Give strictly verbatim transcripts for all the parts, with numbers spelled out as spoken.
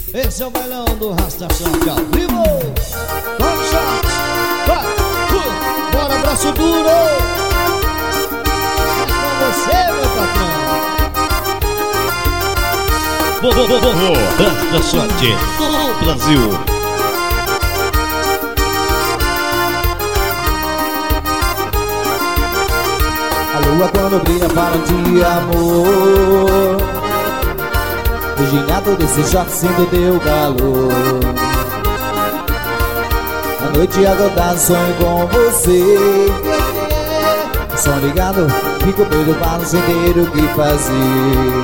Esse é o bailão do Rasta Shot ao vivo. Vamos, shot. Vai, uh, bora, abraço duro. É com você, meu patrão. Vou, vou, vou, vou, Rasta Shot do Brasil. A lua quando brilha falam de amor. Virginado desse shot sendo teu calor. A noite acordada sonho com você. Som ligado, fico preocupado sem ter o que fazer.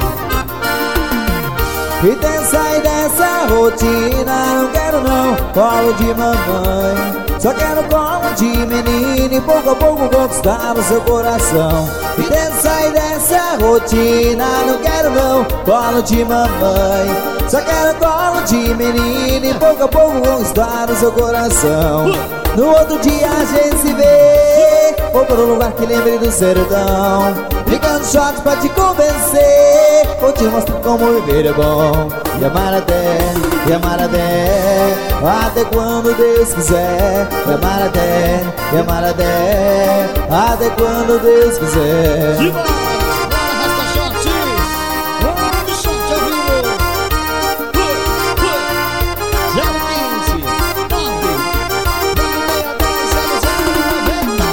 E dessa e dessa rotina não quero não colo de mamãe. Só quero colo de menino e pouco a pouco conquistar o seu coração. E dessa e dessa rotina não quero não colo de mamãe. Só quero colo de menino e pouco a pouco conquistar o seu coração. No outro dia a gente se vê, vou para um lugar que lembre do sertão. Ligando shot pra te convencer, vou te mostrar como viver é bom. E amar até, e amar até, até quando Deus quiser. E amar até, e amar até, até quando Deus quiser. E bora, bora, Rasta Shot. Vamos, shot ao vivo. Uh, uh. zero quinze, nove, nove seis dez, zero zero noventa.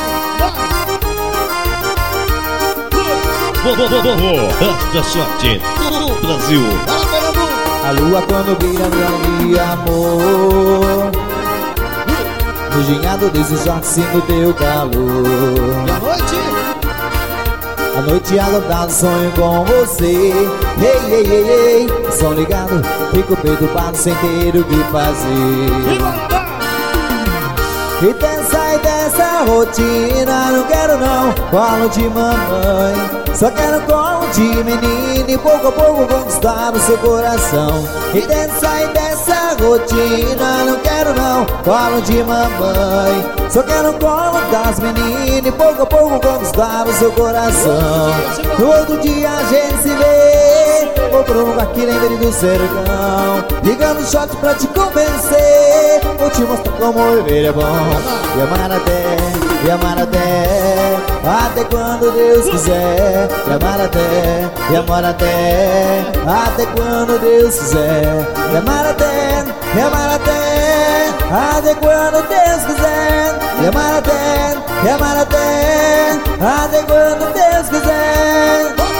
Vai, vai. Vou, vou, vou, vou, vou, Rasta Shot do Brasil. Bora, Pernambuco. A lua quando brilha me de amor. Virginado desse shot sinto teu calor. Boa noite. A noite acordado sonho com você. Ei, ei, ei, ei. Som ligado, fico perturbado sem ter o que E fazer. bora. E dessa e dessa rotina não quero não colo de mamãe. Só quero colo de menino e pouco a pouco conquistar o seu coração. E dessa e dessa rotina não quero não colo de mamãe. Só quero colo das meninas e pouco a pouco conquistar o seu coração. No outro dia a gente se vê, vou pro lugar que lembre do sertão. Ligando shot pra te convencer, vou te mostrar como viver é bom. E amar até, e amar até, até quando Deus quiser. E amar até, e amar até, até quando Deus quiser. E amar até, e amar até, até quando Deus quiser. E amar até, e amar até, até quando Deus quiser.